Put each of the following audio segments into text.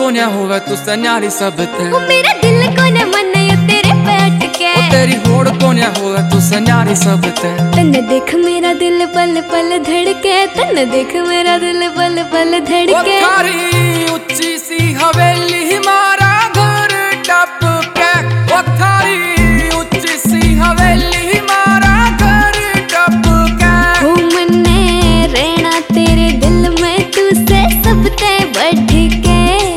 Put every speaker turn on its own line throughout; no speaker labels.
को न होवे तू सन्यारी सब ते।
ओ मेरा दिल को न मन यो तेरे पे अटके।
ओ तेरी होड़ को न होवे तू सन्यारी सब ते।
तन्ने देख मेरा दिल पल पल धड़के, तन्ने देख मेरा दिल पल पल धड़के।
ओ थारी ऊंची सी हवेली मारा घर टप के। ओ थारी ऊंची सी हवेली मारा घर टप के।
ओ मन्ने रहना तेरे दिल में तू से सब ते बढ़ के।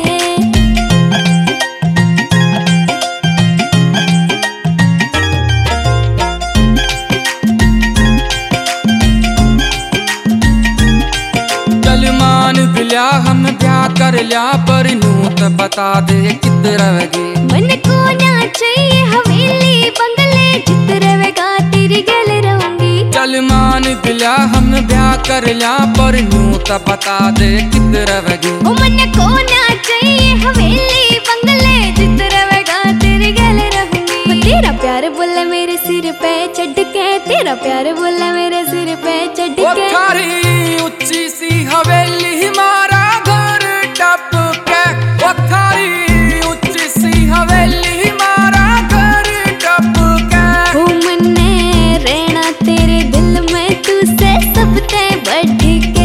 मान बिल्या हम ब्याह कर लिया पर नू तो बता दे कित रवेगी।
मन को ना चाहिए हवेली बंगले, जित रहेगा तेरी गल रहूंगी।
चल मान बिल्या हम ब्याह कर लिया पर नू तो बता दे कित रवेगी।
ओ मन को ना चाहिए हवेली बंगले, जित रहेगा तेरी गल रहूंगी। तेरा प्यार बोला मेरे सिर पे चढ़ के, तेरा प्यार बोला मेरे सिर पे चढ़ के।
थारी ऊंची सी हवेली मारा घर टप के। ओ थारी ऊंची सी हवेली मारा घर टप के।
ओ मन्ने रहना तेरे दिल में तू से सब ते बढ़ के।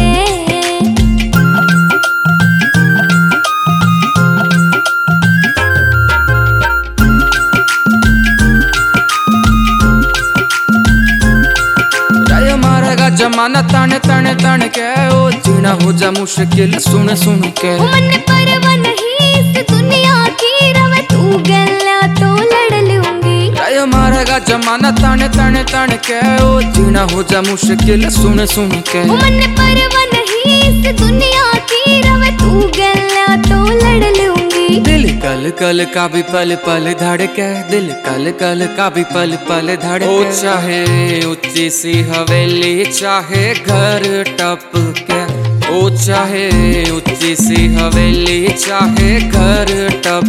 जमाना तन तन तन के ओ जीना हो जा मुश्किल सुन सुन के।
मन परवा नहीं इस दुनिया की, रवे तू गल्ला तो लड़ लूंगी।
राय मारेगा जमाना तन तन तन के ओ जीना हो जा मुश्किल सुन सुन के।
मन परवा नहीं इस दुनिया की, रवे तू गल्ला तो लड़ लूंगी।
दिल कल कल का भी पल पल धड़के, दिल कल कल का भी पल पल धड़के। ओ चाहे ऊंची सी हवेली चाहे घर टप के। ओ चाहे ऊंची सी हवेली चाहे घर टप